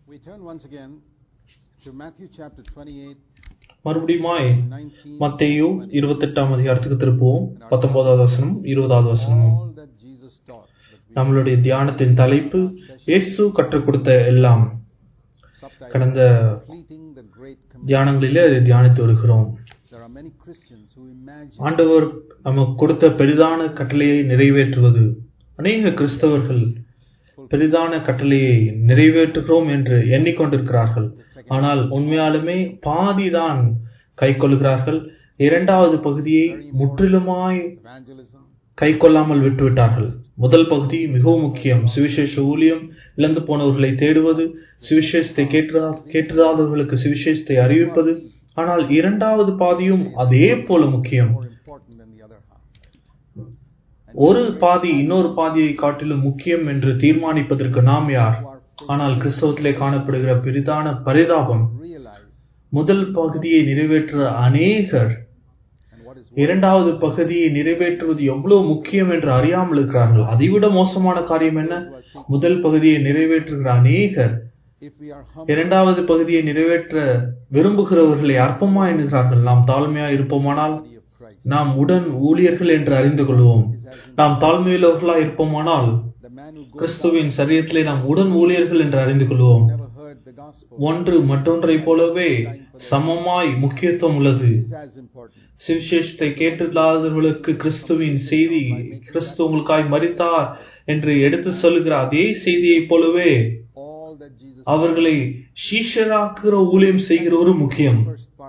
We turn once again to Matthew chapter 28. மறுபடியுமாய் மத்தேயு 28ஆம் அதிகாரத்துக்கு திருப்புவோம். 19வது வசனம் 20வது வசனம். நம்மளுடைய தியானத்தின் தலைப்பு இயேசு கற்றுக் கொடுத்த எல்லாம். கடந்த தியானங்களிலே அதை தியானித்து வருகிறோம். ஆண்டவர் நமக்கு கொடுத்த பெரிதான கட்டளையை நிறைவேற்றுவது. அநேக கிறிஸ்தவர்கள் பெரிதான கட்டளையை நிறைவேற்றுகிறோம் என்று எண்ணிக்கொண்டிருக்கிறார்கள். ஆனால் உண்மையாலுமே பாதிதான் கை கொள்கிறார்கள். இரண்டாவது பகுதியை முற்றிலுமாய் கை கொள்ளாமல் விட்டுவிட்டார்கள். முதல் பகுதி மிகவும் முக்கியம். சுவிசேஷ ஊழியம், இழந்து போனவர்களை தேடுவது, சுவிசேஷத்தை கேட்காதவர்களுக்கு சுவிசேஷத்தை அறிவிப்பது. ஆனால் இரண்டாவது பாதியும் அதே போல முக்கியம். ஒரு பாதி இன்னொரு பாதியை காட்டிலும் முக்கியம் என்று தீர்மானிப்பதற்கு நாம் யார்? ஆனால் கிறிஸ்தவத்திலே காணப்படுகிற பெரிதான பரிதாபம், முதல் பகுதியை நிறைவேற்ற அநேகர் இரண்டாவது பகுதியை நிறைவேற்றுவது எவ்வளவு முக்கியம் என்று அறியாமல் இருக்கிறார்கள். அதைவிட மோசமான காரியம் என்ன? முதல் பகுதியை நிறைவேற்றுகிற அநேகர் இரண்டாவது பகுதியை நிறைவேற்ற விரும்புகிறவர்களை அற்பமா என்கிறார்கள். நாம் தாழ்மையா இருப்போமானால் நாம் உடன் ஊழியர்கள் என்று அறிந்து கொள்வோம். நாம் தாழ்மையுள்ளவர்களா இருப்போமானால் கிறிஸ்துவின் சரீரத்திலே நாம் உடன் ஊழியர்கள் என்று அறிந்து கொள்வோம். ஒன்று மற்றொன்றை போலவே சமமாய் முக்கியத்துவம் உள்ளது. சுவிசேஷத்தை கேட்டில்லாதவர்களுக்கு கிறிஸ்துவின் செய்தி, கிறிஸ்து உங்களுக்காய் மரித்தார் என்று எடுத்து சொல்லுகிற அதே செய்தியை போலவே அவர்களை சீஷராக்குகிற ஊழியம் செய்கிறவரும் முக்கியம்.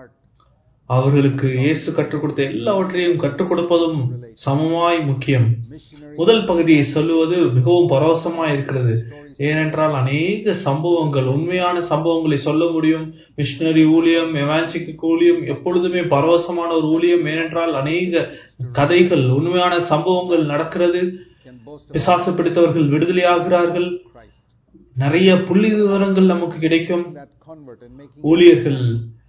அவர்களுக்கு இயேசு கற்றுக் கொடுத்த எல்லாவற்றையும் கற்றுக் கொடுப்பதும் சமமாய் முக்கியம். முதல் பகுதியை சொல்லுவது மிகவும் பரவசமாய் இருக்கிறது. ஏனென்றால் அநேக சம்பவங்கள், உண்மையான சம்பவங்களை சொல்ல முடியும். மிஷனரி ஊழியம், எவாஞ்சலிக் ஊழியம் எப்பொழுதுமே பரவசமான ஒரு ஊழியம். ஏனென்றால் அநேக கதைகள், உண்மையான சம்பவங்கள் நடக்கிறது. பிசாசு பிடித்தவர்கள் விடுதலையாகிறார்கள். நிறைய புள்ளி விவரங்கள் நமக்கு கிடைக்கும். ஊழியர்கள்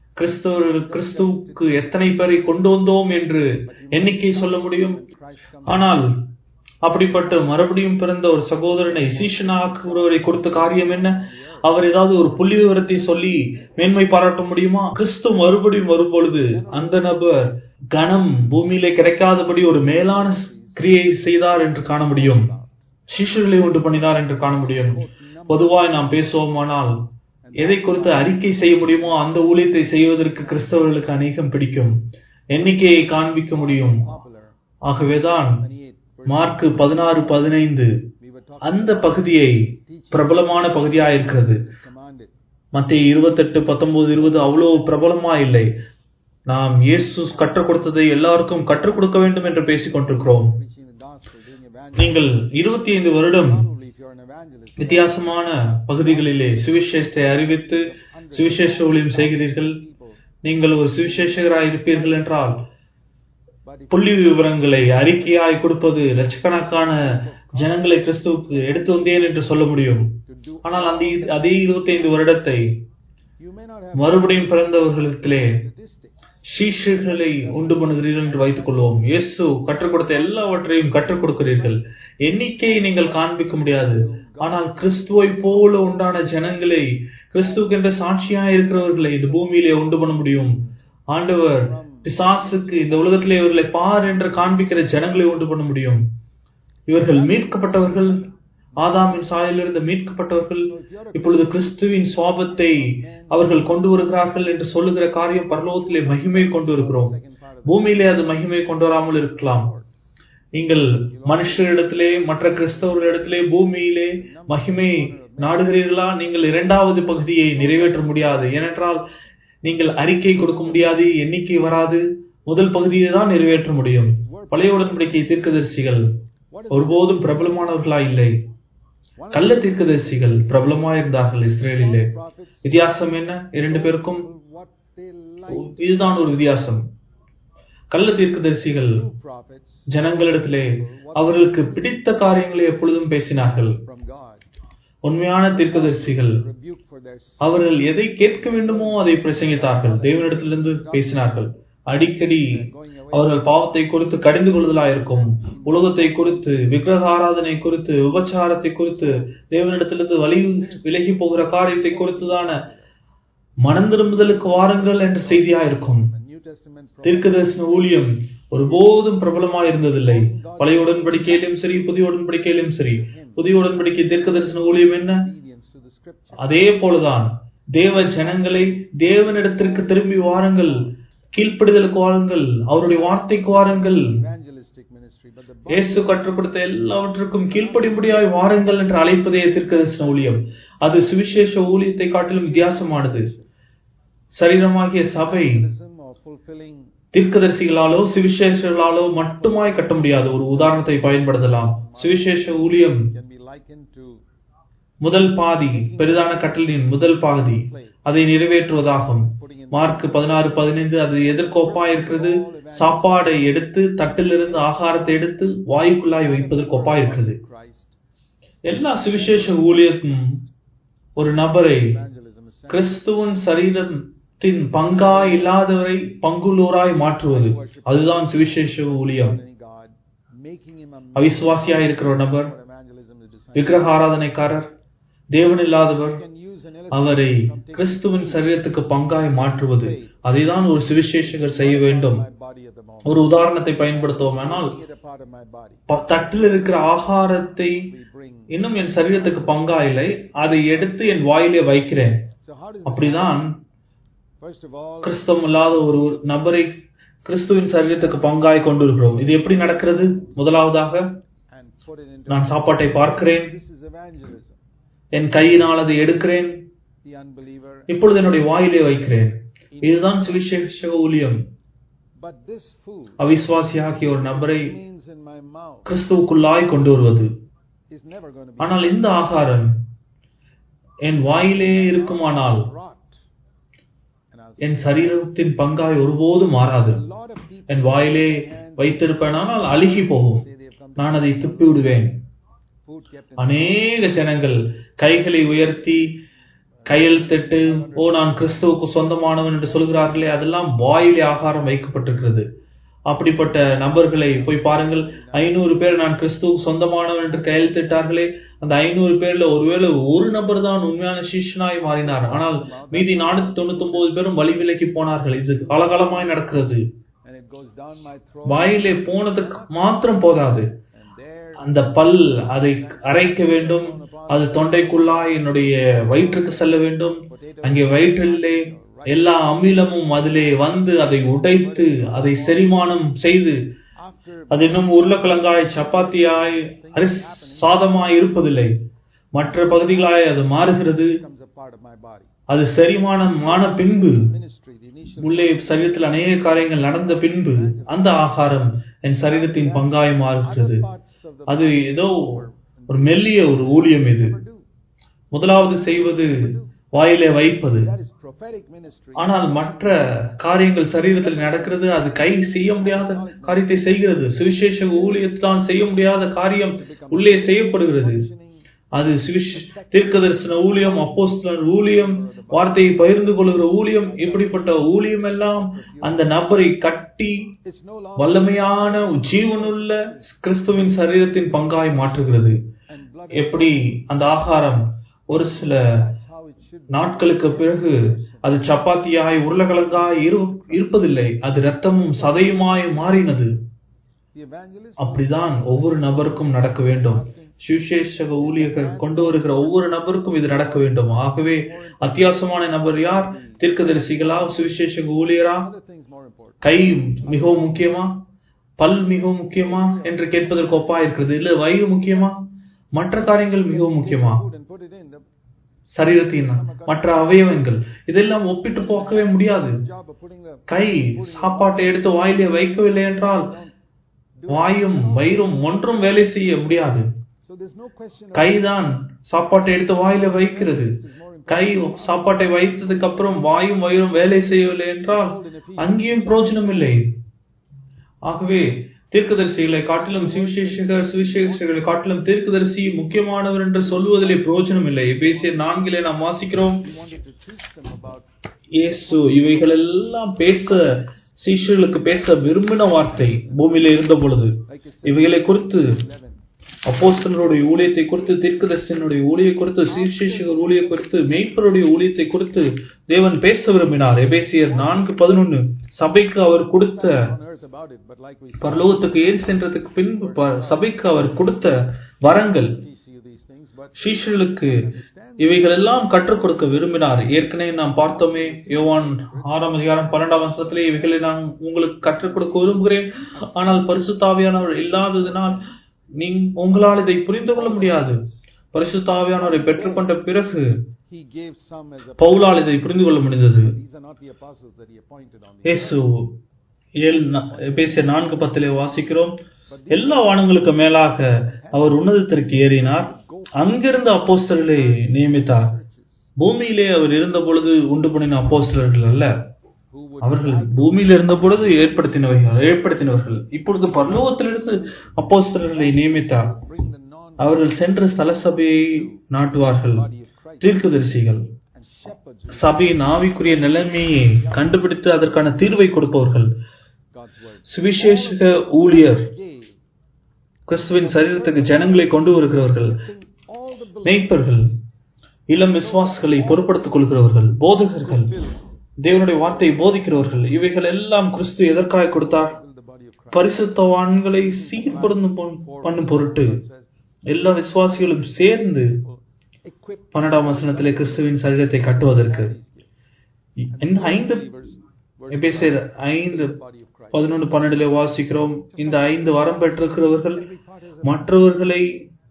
கிறிஸ்துவுக்கு எத்தனை பேரை கொண்டு வந்தோம் என்று எண்ணிக்கை சொல்ல முடியும். ஆனால் அப்படிப்பட்ட மறுபடியும் பிறந்த ஒரு சகோதரனை சீஷனாக்குகிறவரை கொடுத்த காரியம் என்ன? அவர் ஏதாவது ஒரு புள்ளி விவரத்தை சொல்லி மேன்மை பாராட்ட முடியுமா? கிறிஸ்து மறுபடியும் வரும்பொழுது அந்த நபர் கனம் பூமியிலே கிடைக்காதபடி ஒரு மேலான கிரியை செய்தார் என்று காண முடியும். சீஷர்களை உண்டு பண்ணினார் என்று காண முடியும். பொதுவாய் நாம் பேசுவோமானால் எதை குறித்து அறிக்கை செய்ய முடியுமோ அந்த ஊழியத்தை செய்வதற்கு கிறிஸ்தவர்களுக்கு அநேகம் பிடிக்கும். எண்ணிக்கையை காண்பிக்க முடியும். ஆகவேதான் மார்க் 16:15 அந்த பகுதியை பிரபலமான பகுதியாயிருக்கிறது. மத்தேயு 28:19-20 அவ்வளவு பிரபலமா இல்லை. நாம் இயேசு கற்றுக் கொடுத்ததை எல்லாருக்கும் கற்றுக் கொடுக்க வேண்டும் என்று பேசிக் கொண்டிருக்கிறோம். நீங்கள் 25 வருடம் வித்தியாசமான பகுதிகளிலே சுவிசேஷத்தை அறிவித்து சுவிசேஷ ஊழியம் செய்கிறீர்கள். நீங்கள் ஒரு சுவிசேஷகராய் இருப்பீர்கள் என்றால் புள்ளி விவரங்களை அறிக்கையாய் கொடுப்பது, லட்சக்கணக்கான ஜனங்களை கிறிஸ்துவுக்கு எடுத்து வந்தேன் என்று சொல்ல முடியும். ஆனால் அதே 25 வருடத்தை மறுபடியும் பிறந்தவர்களிடத்திலே சீஷர்களை உண்டு பண்ணுகிறீர்கள் என்று வைத்துக் கொள்வோம். இயேசு கற்றுக் கொடுத்த எல்லாவற்றையும் கற்றுக் கொடுக்கிறீர்கள். எண்ணிக்கையை நீங்கள் காண்பிக்க முடியாது. ஆனால் கிறிஸ்துவை போல உண்டான ஜனங்களை, கிறிஸ்துவுக்கு என்ற சாட்சியாக இருக்கிறவர்களை இந்த பூமியிலே உண்டு பண்ண முடியும். ஆண்டவர் பிசாசுக்கு இந்த உலகத்திலே இவர்களை பார் என்று காண்பிக்கிற ஜனங்களை உண்டு பண்ண முடியும். இவர்கள் மீட்கப்பட்டவர்கள், ஆதாமின் சாயலிலிருந்து மீட்கப்பட்டவர்கள். இப்பொழுது கிறிஸ்துவின் சுவாபத்தை அவர்கள் கொண்டு வருகிறார்கள் என்று சொல்லுகிற காரியம் பரலோகத்திலே மகிமை கொண்டு வருகிறோம். பூமியிலே அது மகிமை கொண்டு வராமல் இருக்கலாம். நீங்கள் மனுஷரிடத்திலே, மற்ற கிறிஸ்தவர்களிடத்திலே பூமியிலே மகிமை நாடுகிறீர்களா? நீங்கள் இரண்டாவது பகுதியை நிறைவேற்ற முடியாது. ஏனென்றால் நீங்கள் அறிக்கை கொடுக்க முடியாது, எண்ணிக்கை வராது. முதல் பகுதியை தான் நிறைவேற்ற முடியும். பழைய உடன்படிக்கை தீர்க்கதரிசிகள் ஒருபோதும் பிரபலமானவர்களா இல்லை. கள்ள தீர்க்கதரிசிகள் பிரபலமாயிருந்தார்கள் இஸ்ரேலிலே. வித்தியாசம் என்ன இரண்டு பேருக்கும்? இதுதான் ஒரு வித்தியாசம். கள்ள தீர்க்கதரிசிகள் ஜனங்களிடத்திலே அவர்களுக்கு பிடித்த காரியங்களை எப்பொழுதும் பேசினார்கள். உண்மையான தீர்க்கதரிசிகள் அவர்கள் எதை கேட்க வேண்டுமோ அதை பிரசங்கித்தார்கள். தேவனிடத்திலிருந்து பேசினார்கள். அடிக்கடி அவர்கள் பாவத்தை குறித்து கடிந்து கொள்ளுதலாயிருக்கும், உலகத்தை குறித்து, விக்கிரக ஆராதனை குறித்து, விபச்சாரத்தை குறித்து, தேவனிடத்திலிருந்து விலகி போகிற காரியத்தை குறித்துதான மனம் திரும்புதலுக்கு வாருங்கள் என்ற செய்தியாயிருக்கும். தீர்க்கதரிசன ஊழியம் ஒருபோதும் பிரபலமாய் இருந்ததில்லை. பழைய உடன்படிக்கையிலும் சரி, புதிய உடன்படிக்கையிலும் சரி. புதிய உடன்படிக்கை தீர்க்கதரிசன ஊழியம் என்ன? அதே போலதான் தேவ ஜனங்களை தேவனிடத்திற்கு திரும்பி வாருங்கள், கீழ்ப்படிதலுக்கு வாருங்கள், அவருடைய வார்த்தைக்கு வாருங்கள், இயேசு கற்றுக் கொடுத்த எல்லாவற்றுக்கும் கீழ்ப்படிம்படியாய் வாருங்கள் என்று அழைப்பதே தீர்க்கதரிசன ஊழியம். அது சுவிசேஷ ஊழியத்தை காட்டிலும் வித்தியாசமானது. சரீரமாகிய சபை தீர்க்கதரிசிகளாலோ சுவிசேஷர்களாலோ மட்டுமாய் கட்ட முடியாது. ஒரு உதாரணத்தை பயன்படுத்தலாம். சுவிசேஷ ஊழியம் முதல் பாதி, பெரிதான கட்டளையின் முதல் பாதி அதை நிறைவேற்றுவதாகும். மார்க் 16:15 அது எதற்கொப்பாய் இருக்கிறது? சாப்பாடை எடுத்து, தட்டிலிருந்து ஆகாரத்தை எடுத்து வாயுக்குள்ளாய் வைப்பதற்கு ஒப்பாய் இருக்கிறது. எல்லா சுவிசேஷ ஊழியத்தும் ஒரு நபரை கிறிஸ்துவின் சரீரத்தின் பங்காய் இல்லாதவரை பங்குள்ளோராய் மாற்றுவது. அதுதான் சுவிசேஷ ஊழியம். அவிசுவாசியாய் இருக்கிற ஒரு நபர், விக்கிரக ஆராதனைக்காரர், தேவன் இல்லாதவர், அவரை கிறிஸ்துவின் சரீரத்துக்கு பங்காய் மாற்றுவது. அதைதான் ஒரு சுவிசேஷகர் செய்ய வேண்டும். ஒரு உதாரணத்தை பயன்படுத்துவோம். ஆனால் தட்டில் இருக்கிற ஆகாரத்தை இன்னும் என் சரீரத்துக்கு பங்கா இல்லை, அதை எடுத்து என் வாயிலே வைக்கிறேன். அப்படிதான் கிறிஸ்தவம் இல்லாத ஒரு நபரை கிறிஸ்துவின் சரீரத்துக்கு பங்காய் கொண்டிருக்கிறோம். இது எப்படி நடக்கிறது? முதலாவதாக நான் சாப்பாட்டை பார்க்கிறேன், என் கையினால் அதை எடுக்கிறேன், இப்பொழுது என்னுடைய வாயிலே வைக்கிறேன். இதுதான் சுவிசேஷ ஊழியம். அவிசுவாசியாகிய ஒரு நபரை கிறிஸ்துவுக்குள்ளாய் கொண்டு வருவது. ஆனால் இந்த ஆகாரம் என் வாயிலே இருக்குமானால் என் சரீரத்தின் பங்காய் ஒருபோதும் மாறாது. என் வாயிலே வைத்திருப்பேனால் அழுகி போகும், நான் அதை துப்பி விடுவேன். அநேக ஜனங்கள் கைகளை உயர்த்தி கையெழுத்திட்டு, ஓ நான் கிறிஸ்துவுக்கு சொந்தமானவன் என்று சொல்கிறார்களே, அதெல்லாம் வாயிலே ஆகாரம் வைக்கப்பட்டிருக்கிறது. அப்படிப்பட்ட நபர்களை போய் பாருங்கள். 500 பேர் நான் கிறிஸ்துவுக்கு சொந்தமானவன் என்று கையெழுத்திட்டார்களே, அந்த 500 பேர்ல ஒருவேளை ஒரு நபர் தான் உண்மையான சீஷனாய் மாறினார். ஆனால் மீதி 499 பேரும் வழி விலகி போனார்கள். இது காலகாலமாய் நடக்கிறது. வாயிலே போனதுக்கு மாத்திரம் போதாது, அந்த பல் அதை அரைக்க வேண்டும், அது தொண்டைக்குள்ளாய் என்னுடைய வயிற்றுக்கு செல்ல வேண்டும். அங்கே வயிற்றிலே எல்லா அமிலமும் அதிலே வந்து அதை உடைத்து அதை செரிமானம் செய்து, அது இன்னும் உருளைக்கிழங்காய், சப்பாத்தியாய், சாதமாய் இருப்பதில்லை, மற்ற பகுதிகளாய் அது மாறுகிறது. அது செரிமானமான பின்பு, உள்ளே சரீரத்தில் அநேக காரியங்கள் நடந்த பின்பு அந்த ஆகாரம் என் சரீரத்தின் பங்காய் மாறுகிறது. அது ஏதோ ஒரு மெல்லிய ஒரு ஊழியம். இது முதலாவது செய்வது வாயிலே வைப்பது. ஆனால் மற்ற காரியங்கள் சரீரத்தில் நடக்கிறது. அது கை செய்ய முடியாத காரியத்தை செய்கிறது. சுவிசேஷ ஊழியத்தால் செய்ய முடியாத காரியம் உள்ளே செய்யப்படுகிறது. அது தீர்க்கதரிசன ஊழியம், அப்போஸ்தலர் ஊழியம், வார்த்தையை பகிர்ந்து கொள்கிற ஊழியம். இப்படிப்பட்ட ஊழியம் எல்லாம் அந்த நபரை கட்டி வல்லமையான ஜீவனுள்ள கிறிஸ்துவின் சரீரத்தின் பங்காய் மாற்றுகிறது. எப்படி அந்த ஆகாரம் ஒரு சில நாட்களுக்கு பிறகு அது சப்பாத்தியாய், உருளைக்கிழங்காய் இருப்பதில்லை, அது இரத்தமும் சதையுமாய் மாறினது. அப்படிதான் ஒவ்வொரு நபருக்கும் நடக்க வேண்டும். சுவிசேஷக ஊழியர்கள் கொண்டு வருகிற ஒவ்வொரு நபருக்கும் இது நடக்க வேண்டும். ஆகவே அத்தியாசமான நபர் யார்? தீர்க்கதரிசிகளா, சுவிசேஷக ஊழியரா? கை மிகவும் முக்கியமா, பல் மிகவும் முக்கியமா என்று கேட்பதற்கு ஒப்பா இருக்கிறது. இல்ல வயிறு முக்கியமா, மற்ற காரியங்கள் மிகவும் முக்கியமா, சரீரத்தின் மற்ற அவயவங்கள், இதெல்லாம் ஒப்பிட்டு போக்கவே முடியாது. கை சாப்பாட்டை எடுத்து வாயிலே வைக்கவில்லை என்றால் வாயும் வயிறும் ஒன்றும் வேலை செய்ய முடியாது. கைதான் சாப்பாட்டை எடுத்து வாயில வைக்கிறது. கை சாப்பாட்டை வைத்ததுக்கு அப்புறம் வாயும் வயிறும் வேலை செய்யவில்லை என்றால் அங்கேயும் பிரயோஜனம் இல்லை. ஆகவே தீர்க்கதரிசிகளை காட்டிலும் சுவிசேஷகளை காட்டிலும் தீர்க்கதரிசி முக்கியமானவர் என்று சொல்வதிலே பிரயோஜனம் இல்லை. எபேசியர் 4 நாம் வாசிக்கிறோம், இயேசு இவைகள் எல்லாம் பேச சீஷர்களுக்கு பேச விரும்பின வார்த்தை பூமியில இருந்த பொழுது Like it says இவைகளை குறித்து in 11. அப்போஸ்தலருடைய ஊழியத்தை குறித்து, தீர்க்கதரிசனுடைய ஊழியை குறித்து, சுவிசேஷகர் ஊழியை குறித்து, மேய்ப்பருடைய ஊழியத்தை குறித்து தேவன் பேச விரும்பினார். எபேசியர் 4:11 சபைக்கு அவர் கொடுத்த On earth about it, but like we said, பரலோகத்துக்கு ஏறி சென்றதுக்கு பின்பு சபைக்கு அவர் கொடுத்த வரங்கள் teach you these things, but சீஷர்களுக்கு இவைகள் எல்லாம் கற்றுக் கொடுக்க விரும்பினார். ஏற்கனவே நாம் பார்த்தோமே, யோவான் 6:12 இவைகளை நான் உங்களுக்கு கற்றுக் கொடுக்க விரும்புகிறேன், ஆனால் பரிசுத்த ஆவியானவர் இல்லாததினால் உங்களால் இதை புரிந்து கொள்ள முடியாது. பரிசுத்த ஆவியானவரை பெற்றுக்கொண்ட பிறகு he gave some as a பவுலால் இதை புரிந்து கொள்ள முடிந்தது. these are not the apostles that he appointed on the இயேசு எபேசியர் 4:10 வாசிக்கிறோம், எல்லா வானங்களுக்கு மேலாக அவர் உன்னதத்திற்கு ஏறினார், அங்கிருந்து அப்போஸ்தலர்களை நியமித்தார். பூமியிலே அவர் இருந்த பொழுது உண்டு பண்ணின அப்போஸ்தலர்கள் அல்ல, who would அவர்கள் பூமியில் இருந்த பொழுது ஏற்படுத்தினவர்கள். இப்பொழுது பரலோகத்திலிருந்து அப்போஸ்தலர்களை நியமித்தார். bring the non அவர்கள் சென்ற ஸ்தல சபையை நாட்டுவார்கள். body of Christ தீர்க்கதரிசிகள் and shepherds who சபையின் ஆவிக்குரிய நிலைமையை கண்டுபிடித்து அதற்கான தீர்வை கொடுப்பவர்கள். God's word சுவிசேஷக ஊழியர் gave கிறிஸ்துவின் சரீரத்துக்கு ஜனங்களை கொண்டு வருகிறவர்கள். all the believers மேய்ப்பர்கள், இளம் விசுவாசிகளை பொறுப்படுத்திக் கொள்கிறவர்கள், போதகர்கள், தேவனுடைய வார்த்தையை போதிக்கிறவர்கள். இவைகள் எல்லாம் கிறிஸ்து எதற்காக கொடுத்தார்? the body of Christ. பரிசுத்தவான்களை சீர்படுத்தும் பண்ணும் பொருட்டு எல்லா விசுவாசிகளும் சேர்ந்து Equip 12ஆம் வசனத்திலே கிறிஸ்துவின் சரீரத்தை கட்டுவதற்கு. இந்த 5 எபேசியர் 5:11-12 வாசிக்கிறோம். இந்த 5 வரம் பெற்றிருக்கிறவர்கள் மற்றவர்களை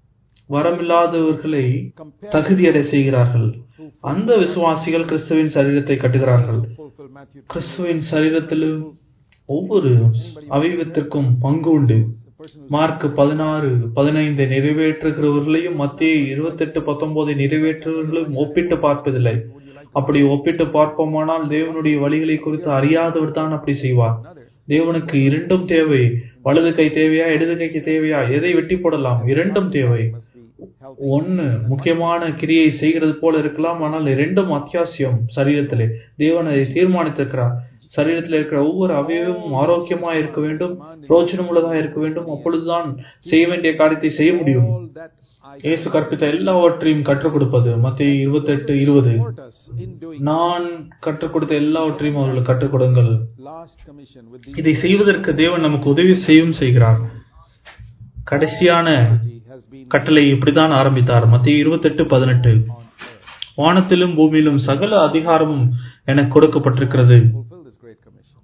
வரமில்லாதவர்களை தகுதியடை செய்கிறார்கள். அந்த விசுவாசிகள் கிறிஸ்துவின் சரீரத்தை கட்டுகிறார்கள். fulfill Matthew கிறிஸ்துவின் சரீரத்திலும் ஒவ்வொரு அவயவத்திற்கும் பங்கு உண்டு. மார்க் 16:15 நிறைவேற்றுகிறவர்களையும் மத்தேயு 28:19 நிறைவேற்றுகிறவர்களையும் ஒப்பிட்டு பார்ப்பதில்லை. அப்படி ஒப்பிட்டு பார்ப்போமானால் தேவனுடைய வழிகளை குறித்து அறியாதவர் தான் அப்படி செய்வார். தேவனுக்கு இரண்டும் தேவை. வலது கை தேவையா, இடது கைக்கு தேவையா, எதை வெட்டி போடலாம்? இரண்டும் தேவை. ஒன்னு முக்கியமான கிரியை செய்கிறது போல இருக்கலாம், ஆனால் இரண்டும் அத்தியாவசியம். சரீரத்திலே தேவன் அதை தீர்மானித்திருக்கிறார். சரீரத்தில் இருக்கிற ஒவ்வொரு அவயவமும் ஆரோக்கியமா இருக்க வேண்டும், பிரோஜனம் உள்ளதா இருக்க வேண்டும். அப்பொழுதுதான் செய்ய வேண்டிய காரியத்தை செய்ய முடியும். all that I இயேசு கற்பித்த எல்லாவற்றையும் கற்றுக் கொடுப்பது. மத்தேயு 28:20 support us in doing நான் கற்றுக் கொடுத்த எல்லாவற்றையும் அவர்களுக்கு கற்றுக் கொடுங்கள். last commission with the இதை செய்வதற்கு தேவன் நமக்கு உதவி செய்கிறார். கடைசியான has been கட்டளை இப்படித்தான் ஆரம்பித்தார். மத்தேயு 28:18 on earth. வானத்திலும் பூமியிலும் சகல அதிகாரமும் எனக்கு கொடுக்கப்பட்டிருக்கிறது. Fulfill this great commission.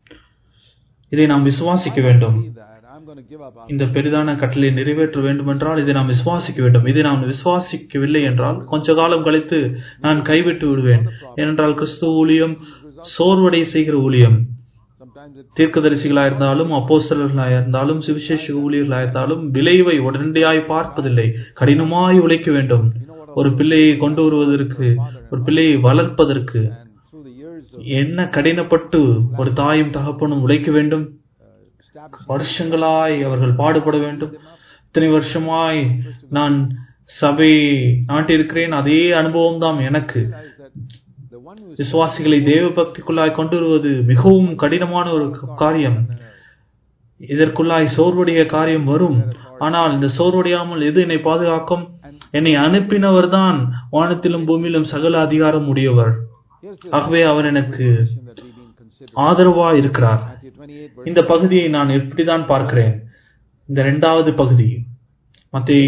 இதை நாம் விசுவாசிக்க வேண்டும். See that I'm going to give up. இந்த பெரிதான கட்டளை நிறைவேற்ற வேண்டும் என்றால் இதை நாம் விசுவாசிக்க வேண்டும். இதை நாம் விசுவாசிக்கவில்லை என்றால் கொஞ்ச காலம் கழித்து நான் கைவிட்டு விடுவேன். ஏனென்றால் கிறிஸ்துவ ஊழியம் சோர்வடை செய்கிற ஊழியம். Sometimes it தீர்க்கதரிசிகளாக இருந்தாலும், அப்போஸ்தலர்களாக இருந்தாலும், சுவிசேஷ ஊழியர்களாக இருந்தாலும் விளைவை உடனடியாய் பார்ப்பதில்லை. கடினமாய் உழைக்க வேண்டும். ஒரு பிள்ளையை கொண்டு வருவதற்கு, ஒரு பிள்ளையை வளர்ப்பதற்கு and through the years of என்ன கடினப்பட்டு ஒரு தாயும் தகப்பனும் உழைக்க வேண்டும். establishing வருஷங்களாய் அவர்கள் பாடுபட வேண்டும். இத்தனை வருஷமாய் நான் சபை நாட்டிருக்கிறேன். அதே அனுபவம் தான் எனக்கு. that the one who is விசுவாசிகளை தேவ பக்திக்குள்ளாய் கொண்டு வருவது மிகவும் கடினமான ஒரு காரியம். இதற்குள்ளாய் சோர்வுடைய காரியம் வரும். ஆனால் இந்த சோர்வடையாமல் எது என்னை பாதுகாக்கும்? என்னை அனுப்பினவர் தான் வானத்திலும் பூமியிலும் சகல அதிகாரம் உடையவர். here's the ஆகவே அவர் எனக்கு commission that we've been considering. ஆதரவா இருக்கிறார். Matthew 28 verse இந்த பகுதியை நான் எப்படிதான் பார்க்கிறேன்? இந்த 2வது பகுதி மத்தேயு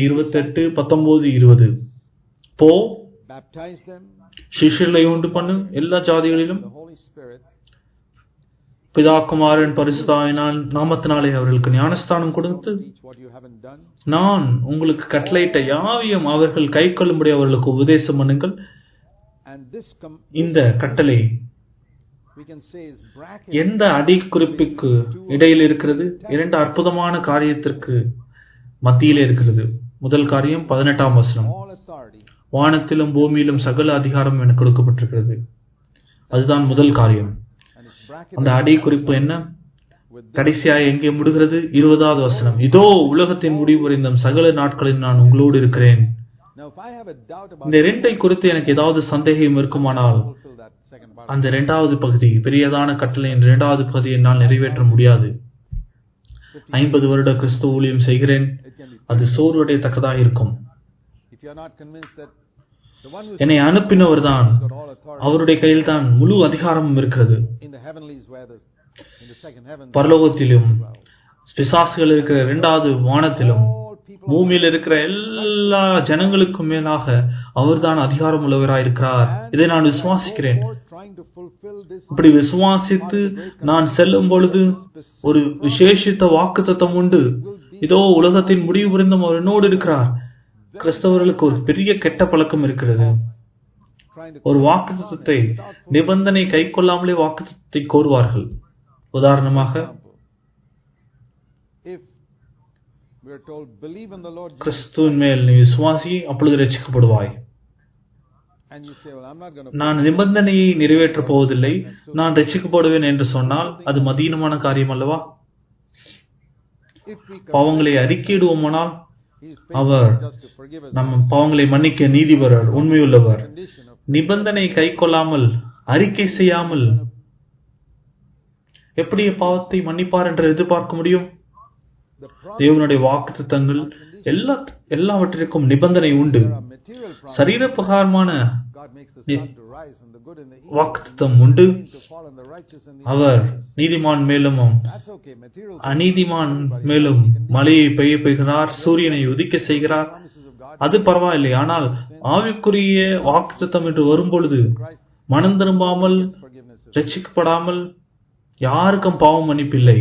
28:19-20 போ, baptize them சிஷ்யர்களை உண்டு பண்ணு, எல்லா ஜாதிகளிலும் the Holy Spirit பிதா குமாரன் பரிசுத்த ஆவியினால் நாமத்தினாலே அவர்களுக்கு ஞானஸ்தானம் கொடுத்து, teach what you haven't done நான் உங்களுக்கு கட்டளையிட்ட யாவையும் அவர்கள் கைக்கொள்ளும்படி அவர்களுக்கு உபதேசம் பண்ணுங்கள். and this இந்த கட்டளை we can say is bracket எந்த அடிக்குறிப்புக்கு இடையில் இருக்கிறது? 2 அற்புதமான காரியத்திற்கு மத்தியிலே இருக்கிறது. முதல் காரியம் 18ஆம் வசனம், all authority வானத்திலும் பூமியிலும் சகல அதிகாரம் எனக்கு கொடுக்கப்பட்டிருக்கிறது. அதுதான் முதல் காரியம். and it's bracket அந்த அடிக்குறிப்பு என்ன? with கடைசியாக எங்கே முடிகிறது? 20வது வசனம், இதோ உலகத்தின் முடிவு வரைந்தும் சகல நாட்களில் நான் உங்களோடு இருக்கிறேன். now if I have a doubt about இந்த 2 குறித்து எனக்கு ஏதாவது சந்தேகம் இருக்குமானால் fulfill that second part அந்த இரண்டாவது பகுதி, பெரியதான கட்டளையின் இரண்டாவது பகுதியை என்னால் நிறைவேற்ற முடியாது. 50 வருட கிறிஸ்துவ ஊழியம் செய்கிறேன், அது சோர்வடையத்தக்கதாக இருக்கும். என்னை அனுப்பினவர் தான், அவருடைய கையில் தான் முழு அதிகாரமும் இருக்கிறது. பரலோகத்திலும் பிசாசுகள் இருக்கிற இரண்டாவது வானத்திலும் பூமியில் இருக்கிற எல்லா ஜனங்களுக்கும் மேலாக அவர்தான் அதிகாரம் உள்ளவராயிருக்கிறார். இதை நான் விசுவாசிக்கிறேன். இப்படி விசுவாசித்து நான் செல்லும் பொழுது ஒரு விசேஷித்த வாக்குத்தத்தம் உண்டு. இதோ உலகத்தின் முடிவு புரிந்தும் அவர் என்னோடு இருக்கிறார். கிறிஸ்தவர்களுக்கு ஒரு பெரிய கெட்ட பழக்கம் இருக்கிறது. ஒரு வாக்குத்தத்தத்தை, நிபந்தனை கை கொள்ளாமலே வாக்குத்தத்தை கோருவார்கள். உதாரணமாக, கிறிஸ்துவின் மேல் நீ விசுவாசி, அப்பொழுது ரட்சிக்கப்படுவாய். நான் நிபந்தனையை நிறைவேற்றப் போவதில்லை, நான் ரட்சிக்கப்படுவேன் என்று சொன்னால் அது மதீனமான காரியம் அல்லவா? பாவங்களை அறிக்கையிடுவோமானால் அவர் நம் பாவங்களை மன்னிக்க நீதிபரர், உண்மையுள்ளவர். நிபந்தனை கை கொள்ளாமல், அறிக்கை செய்யாமல் எப்படி பாவத்தை மன்னிப்பார் என்று எதிர்பார்க்க முடியும்? தேவனுடைய வாக்குத்தத்தங்கள் எல்லாவற்றிற்கும் நிபந்தனை உண்டு. சரீரப்பிரகாரமான வாக்குத்தத்தம் உண்டு. அவர் நீதிமான் மேலும் அநீதிமான் மேலும் மழையை பெய்ய பெய்கிறார், சூரியனை உதிக்க செய்கிறார். அது பரவாயில்லை. ஆனால் ஆவிக்குரிய வாக்குத்தத்தம் என்று வரும்பொழுது மனம் திரும்பாமல், ரட்சிக்கப்படாமல் யாருக்கும் பாவம் மன்னிப்பில்லை.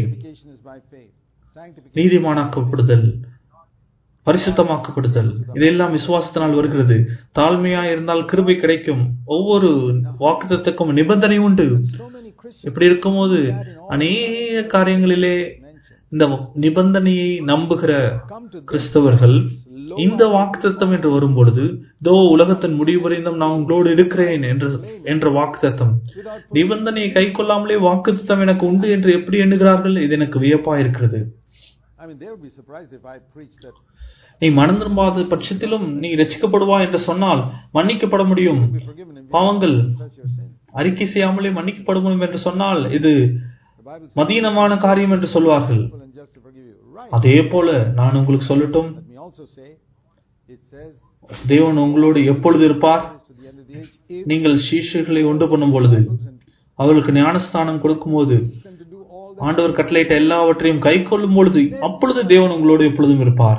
நீதிமானாக்கப்படுதல், பரிசுத்தமாக்கப்படுதல், இதெல்லாம் விசுவாசத்தினால் வருகிறது. தாழ்மையா இருந்தால் கிருபை கிடைக்கும். ஒவ்வொரு வாக்குத்தத்தத்துக்கும் நிபந்தனை உண்டு. இப்படி இருக்கும்போது அநேக காரியங்களிலே இந்த நிபந்தனையை நம்புகிற கிறிஸ்தவர்கள் இந்த வாக்குத்தத்தம் என்று வரும்பொழுது, இதோ உலகத்தின் முடிவு வரைந்தும் நான் உங்களோடு இருக்கிறேன் என்ற வாக்குத்தத்தம், நிபந்தனையை கை கொள்ளாமலே வாக்குத்தத்தம் எனக்கு உண்டு என்று எப்படி எண்ணுகிறார்கள்? இது எனக்கு வியப்பா இருக்கிறது. நீ மனம் திரும்பாத பட்சத்திலும் நீ ரட்சிக்கப்படுவா என்று சொன்னால் மன்னிக்கப்பட முடியும். பாவங்கள் அறிக்கை செய்யாமலே மன்னிக்கப்பட முடியும் என்று சொன்னால் இது மதீனமான காரியம் என்று சொல்வார்கள். அதே போல நான் உங்களுக்கு சொல்லட்டும், தேவன் உங்களோடு எப்பொழுது இருப்பார்? நீங்கள் சீஷர்களை உண்டு பண்ணும் பொழுது, அவர்களுக்கு ஞானஸ்தானம் கொடுக்கும் போது, ஆண்டவர் கட்டளையிட்ட எல்லாவற்றையும் கை கொள்ளும் பொழுது, அப்பொழுது தேவன் உங்களோடு எப்பொழுதும் இருப்பார்.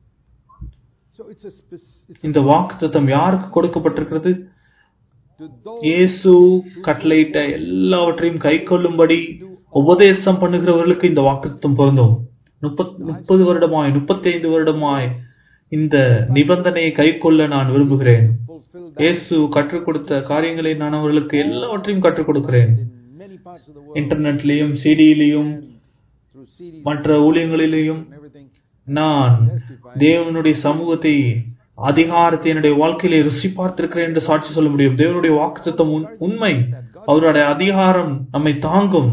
இந்த வாக்குத்தத்தம் யாருக்கு கொடுக்கப்பட்டிருக்கிறது? இயேசு கட்டளையிட்ட எல்லாவற்றையும் கை கொள்ளும்படி உபதேசம் பண்ணுகிறவர்களுக்கு இந்த வாக்குத்தத்தம் பொருந்தும். 30 வருடமாய் 35 வருடமாய் இந்த நிபந்தனையை கை கொள்ள நான் விரும்புகிறேன். இயேசு கற்றுக் கொடுத்த காரியங்களை நான் அவர்களுக்கு எல்லாவற்றையும் கற்றுக் கொடுக்கிறேன். இன்டர்நெட்லையும், சிடியிலையும், மற்ற ஊழியங்களிலேயும் நான் தேவனுடைய சமூகத்தை, அதிகாரத்தை என்னுடைய வாழ்க்கையிலே ருசி பார்த்திருக்கிறேன் என்று சாட்சி சொல்ல முடியும். தேவனுடைய வாக்குத்தத்தம் உண்மை. அவருடைய அதிகாரம் நம்மை தாங்கும்.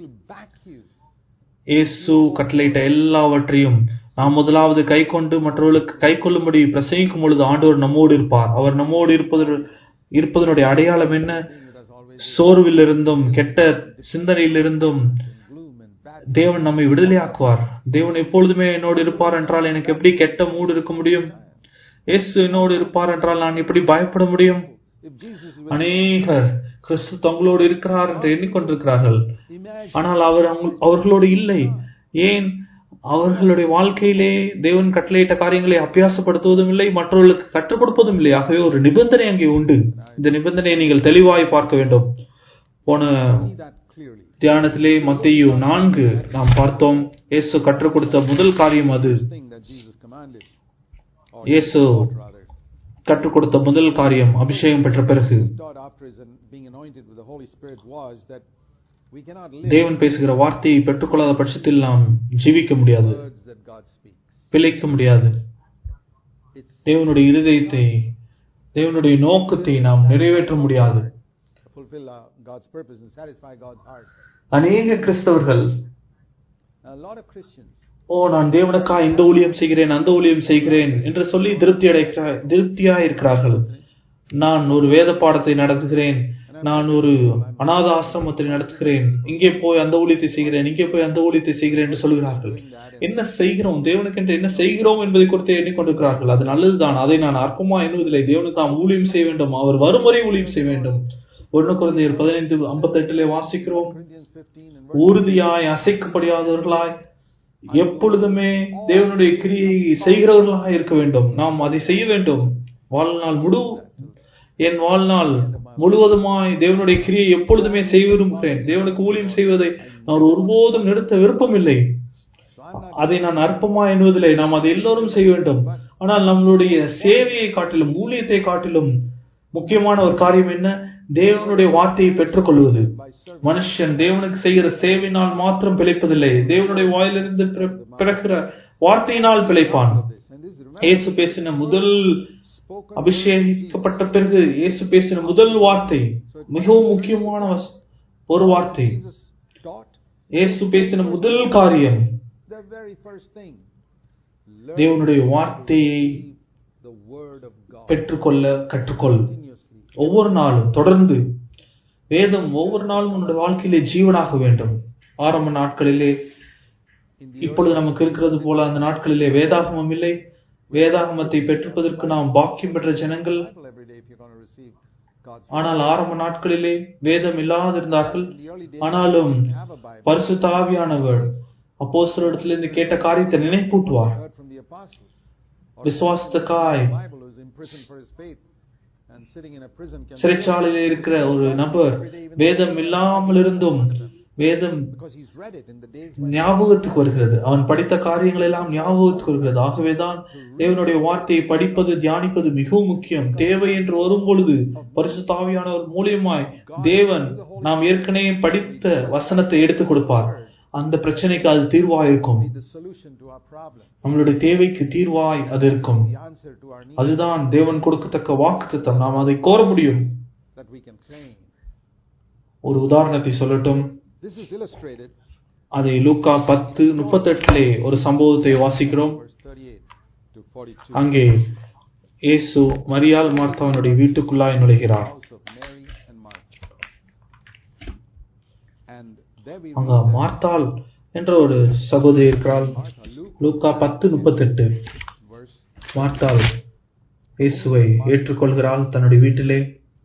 இயேசு கட்டளையிட்ட எல்லாவற்றையும் நாம் முதலாவது கை கொண்டு மற்றவர்களுக்கு கை கொள்ளும்படி பிரசங்கிக்கும் பொழுது ஆண்டவர் நம்மோடு இருப்பார். அவர் நம்மோடு இருப்பதனுடைய அடையாளம் என்ன? சோர்விலிருந்தும் கெட்ட சிந்தனையிலிருந்தும் தேவன் நம்மை விடுதலையாக்குவார். தேவன் எப்பொழுதுமே என்னோடு இருப்பார் என்றால் எனக்கு எப்படி கெட்ட மூடு இருக்க முடியும்? இயேசு என்னோடு இருப்பார் என்றால் நான் எப்படி பயப்பட முடியும்? அநேகர் கிறிஸ்து தங்களோடு இருக்கிறார் என்று எண்ணிக்கொண்டிருக்கிறார்கள். ஆனால் அவர்களோடு இல்லை. ஏன்? அவர்களுடைய வாழ்க்கையிலே தேவன் கட்டளையிட்ட காரியங்களை அபியாசப்படுத்துவதும் இல்லை, மற்றவர்களுக்கு கற்றுக் கொடுப்பதும் இல்லை. ஆகவே ஒரு நிபந்தனை அங்கே உண்டு. இந்த நிபந்தனையை நீங்கள் தெளிவாய் பார்க்க வேண்டும். போன தியானத்திலே மத்தேயு 4 நாம் பார்த்தோம். இயேசு கற்றுக் கொடுத்த முதல் காரியம் அது. இயேசு கற்றுக் கொடுத்த முதல் காரியம் அபிஷேகம் பெற்ற பிறகு தேவன் பேசுகிற வார்த்தையை பெற்றுக்கொள்ளாத பட்சத்தில் நாம் ஜீவிக்க முடியாது, பிழைக்க முடியாது. தேவனுடைய இருதயத்தை, தேவனுடைய நோக்கத்தை நாம் நிறைவேற்ற முடியாது. அநேக கிறிஸ்தவர்கள் நான் தேவனுக்காக இந்த ஊழியம் செய்கிறேன், அந்த ஊழியம் செய்கிறேன் என்று சொல்லி திருப்தியா இருக்கிறார்கள். நான் ஒரு வேத பாடத்தை நடத்துகிறேன், நான் ஒரு அநாத ஆசிரமத்தை நடத்துகிறேன், இங்கே போய் அந்த ஊழியத்தை செய்கிறேன், இங்கே போய் அந்த ஊழியத்தை செய்கிறேன் என்று சொல்கிறார்கள். என்ன செய்கிறோம், தேவனுக்கென்று என்ன செய்கிறோம் என்பதை குறித்து எண்ணிக்கொண்டிருக்கிறார்கள். அது நல்லதுதான், அதை நான் அற்பமா எண்ணுவதில்லை. தேவனுக்கு நாம் ஊழியம் செய்ய வேண்டும், அவர் வருமுறை ஊழியம் செய்ய வேண்டும். 1 கொரிந்தியர் 15:58 வாசிக்கிறோம், உறுதியாய் அசைக்கப்படியாதவர்களாய் எப்பொழுதுமே தேவனுடைய கிரியை செய்கிறவர்களாக இருக்க வேண்டும். நாம் அதை செய்ய வேண்டும். என் வாழ்நாள் முழுவதுமாய் தேவனுடைய கிரியை எப்பொழுதுமே செய்ய விரும்புகிறேன். தேவனுக்கு ஊழியம் செய்வதை நான் ஒருபோதும் நிறுத்த விருப்பமில்லை. அதை நான் அற்பமா எண்ணுவதில்லை. நாம் அதை எல்லோரும் செய்ய வேண்டும். ஆனால் நம்மளுடைய சேவையை காட்டிலும் ஊழியத்தை காட்டிலும் முக்கியமான ஒரு காரியம் என்ன? தேவனுடைய வார்த்தையை பெற்றுக் கொள்வது. மனுஷன் தேவனுக்கு செய்கிற சேவையினால் மாத்திரம் பிழைப்பதில்லை, தேவனுடைய வாயிலிருந்து பிறக்கிற வார்த்தையினால் பிழைப்பான். இயேசு பேசின முதல் அபிஷேகிக்கப்பட்ட பிறகு இயேசு பேசின முதல் வார்த்தை மிகவும் முக்கியமான ஒரு வார்த்தை. இயேசு பேசின முதல் காரியம் தேவனுடைய வார்த்தையை பெற்றுக்கொள்ள கற்றுக்கொள். ஒவ்வொரு நாளும் தொடர்ந்து வேதம் ஒவ்வொரு நாளும் உன்னுடைய வாழ்க்கையிலே ஜீவனாக வேண்டும். ஆரம்ப நாட்களிலே இப்பொழுது நமக்கு இருக்கிறது போல அந்த நாட்களிலே வேதாகமம் இல்லை. வேதாகமத்தை பெற்றுப்பதற்கு நாம் பாக்கியம் பெற்ற ஜனங்கள். ஆனால் ஆரம்ப நாட்களிலே வேதம் இல்லாதிருந்தார்கள். ஆனாலும் பரிசுத்த ஆவியானவர் அப்போஸ்தலரிடத்திலிருந்து கேட்ட காரியத்தை நினைப்பூட்டுவார். விசுவாசத்துக்காய் சிறைச்சாலையில் இருக்கிற ஒரு நபர் வேதம் இல்லாமல் இருந்தும் வேதம் ஞாபகத்துக்கு வருகிறது. அவன் படித்த காரியங்கள் எல்லாம் ஞாபகத்துக்கு வருகிறது. ஆகவேதான் தேவனுடைய வார்த்தையை படிப்பது, தியானிப்பது மிகவும் முக்கியம். தேவை என்று வரும் பொழுது பரிசுத்த ஆவியானவர் மூலியமாய் தேவன் நாம் ஏற்கனவே படித்த வசனத்தை எடுத்துக் கொடுப்பார். அந்த பிரச்சனைக்கு அது தீர்வாய் இருக்கும். நம்மளுடைய தேவைக்கு தீர்வாய் அது இருக்கும். அதுதான் தேவன் கொடுக்கத்தக்க வாக்குத்தத்தம். நாம் அதை கோர முடியும். ஒரு உதாரணத்தை சொல்லட்டும். அதை லூக்கா 10:38 ஒரு சம்பவத்தை வாசிக்கிறோம். அங்கே இயேசு மரியாள் மார்த்தாவுடைய வீட்டுக்குள்ளாய் நுழைகிறார். அங்க மார்த்தாள் என்ற ஒரு சகோதரி இருக்கிறாள். லூக்கா 10:38 மார்த்தாள் இயேசுவை ஏற்றுக்கொள்கிறாள் தன்னுடைய வீட்டிலே.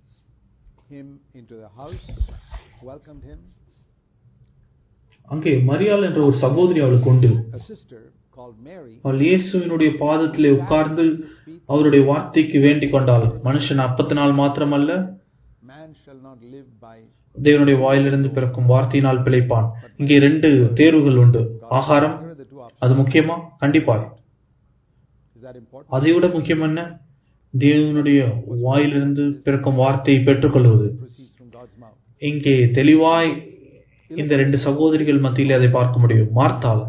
அங்கே மரியாள் என்ற ஒரு சகோதரி அவளுக்கு உண்டு. அவள் இயேசுவினுடைய பாதத்திலே உட்கார்ந்து அவருடைய வார்த்தைக்கு வேண்டிக் கொண்டாள். மனுஷன் அப்பத்தினால் மாத்திரமல்ல, தேவனுடைய வாயிலிருந்து பிறக்கும் வார்த்தையினால் பிழைப்பான். இங்கே 2 தேர்வுகள் உண்டு. ஆகாரம், அது முக்கியமா? கண்டிப்பா. அதை விட முக்கியம் என்ன? தேவனுடைய வாயிலிருந்து பிறக்கும் வார்த்தையை பெற்றுக்கொள்வது. இங்கே தெளிவாய் இந்த 2 சகோதரிகள் மத்தியிலே அதை பார்க்க முடியும். மார்த்தாள்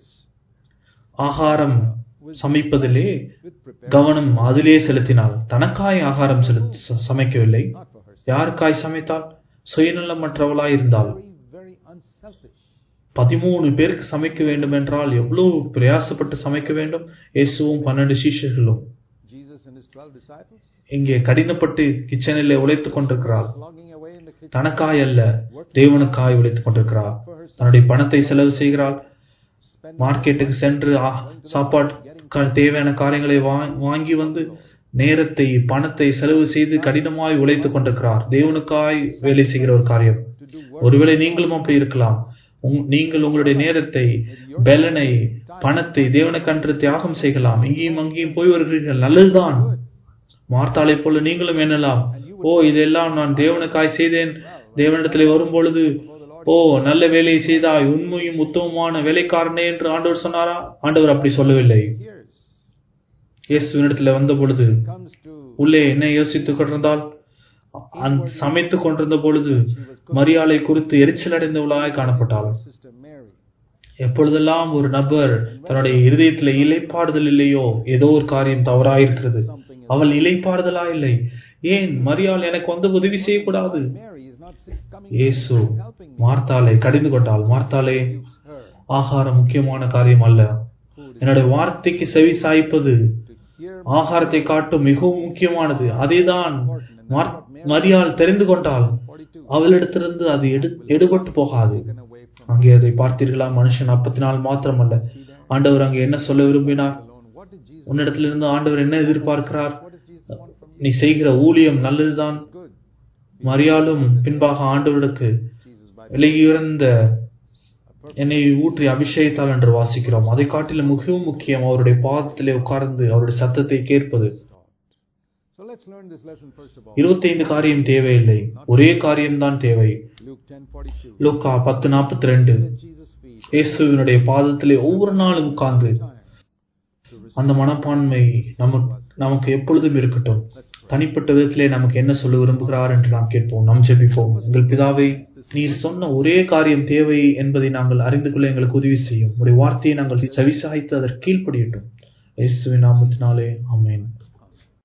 ஆகாரம் சமைப்பதிலே கவனம் அதிலே செலுத்தினாள். தனக்காய் ஆகாரம் சமைக்கவில்லை. யாருக்காய் சமைத்தாள்? சுயநலமற்றவளாய் இருந்தாள். 13 பேருக்கு சமைக்க வேண்டும் என்றால் எவ்வளவு பிரயாசப்பட்டு சமைக்க வேண்டும். இயேசுவும் 12 சீஷர்களும் இங்கே கடினப்பட்டு கிச்சனிலே உழைத்துக் கொண்டிருக்கிறார். தனக்காய் அல்ல, தேவனுக்காய் உழைத்துக் கொண்டிருக்கிறார். தன்னுடைய பணத்தை செலவு செய்கிறாள். மார்க்கெட்டுக்கு சென்று சாப்பாட்டு தேவையான காரியங்களை வாங்கி வந்து நேரத்தை, பணத்தை செலவு செய்து கடினமாய் உழைத்துக் கொண்டிருக்கிறார். தேவனுக்காய் வேலை செய்கிற ஒரு காரியம். ஒருவேளை நீங்களும் அப்படி இருக்கலாம். நீங்கள் உங்களுடைய நேரத்தை, பலனை, பணத்தை தேவனுக்கென்று தியாகம் செய்யலாம். இங்கேயும் அங்கேயும் போய் வருகிறீர்கள், நல்லதுதான். மார்த்தாளை போல நீங்களும் எண்ணலாம், ஓ இதெல்லாம் நான் தேவனுக்காய் செய்தேன். தேவனிடத்தில் வரும் பொழுது, ஓ நல்ல வேலையை செய்தாய், உண்மையும் உத்தமமான வேலைக்காரனே என்று ஆண்டவர் சொன்னாரா? ஆண்டவர் அப்படி சொல்லவில்லை. இயேசுவினிடத்தில் வந்த பொழுது உள்ளே என்ன யோசித்துக் கொண்டிருந்தால், சமைத்துக் கொண்டிருந்த பொழுது மரியாளை குறித்து எரிச்சல் அடைந்தவளாய் காணப்பட்டாள். எப்பொழுதெல்லாம் ஒரு நபர் தன்னுடைய இருதயத்தில் இலைப்பாடுதல் இல்லையோ, ஏதோ ஒரு காரியம் தவறாயிருக்கிறது. அவள் இலைப்பாடுதலா இல்லை. ஏன் மரியாள் எனக்கு வந்து உதவி செய்யக்கூடாது? இயேசு மார்த்தாளை கடிந்து கொண்டாள். மார்த்தாளே, ஆகாரம் முக்கியமான காரியம் அல்ல. என்னுடைய வார்த்தைக்கு செவி சாய்ப்பது ஆகாரத்தை காட்டும் மிகவும் முக்கியமானது. அதேதான் மரியாள் தெரிந்து கொண்டாள். அவளிடத்திலிருந்து அது எடுபட்டு போகாது. அங்கே அதை பார்த்தீர்களா? மனுஷன் அப்பத்தினால் மாத்திரமல்ல. ஆண்டவர் அங்கே என்ன சொல்ல விரும்பினார்? உன்னிடத்திலிருந்து ஆண்டவர் என்ன எதிர்பார்க்கிறார்? நீ செய்கிற ஊழியம் நல்லதுதான். மரியாளும் பின்பாக ஆண்டவருக்கு விலையுயர்ந்த என்னை ஊற்றி அபிஷேகத்தால் என்று வாசிக்கிறோம். அதை காட்டிலும் மிகவும் முக்கியம் அவருடைய பாதத்திலே உட்கார்ந்து அவருடைய சத்தத்தை கேட்பது. 25 காரியம் தேவையில்லை, ஒரே காரியம்தான் தேவை. லூக்கா 10:42 இயேசுவினுடைய பாதத்திலே ஒவ்வொரு நாளும் உட்கார்ந்து அந்த மனப்பான்மை நமக்கு எப்பொழுதும் இருக்கட்டும். தனிப்பட்ட விதத்திலே நமக்கு என்ன சொல்ல விரும்புகிறார் என்று நாம் கேட்போம். நாம் ஜெபிப்போம். எங்கள் பிதாவே, நீர் சொன்ன ஒரே காரியம் தேவை என்பதை நாங்கள் அறிந்து கொள்ள எங்களுக்கு உதவி செய்யும். உடைய வார்த்தையை நாங்கள் செவிசாய்த்து அதற்கு கீழ்ப்படியட்டும். இயேசுவின் நாமத்தினாலே ஆமென்.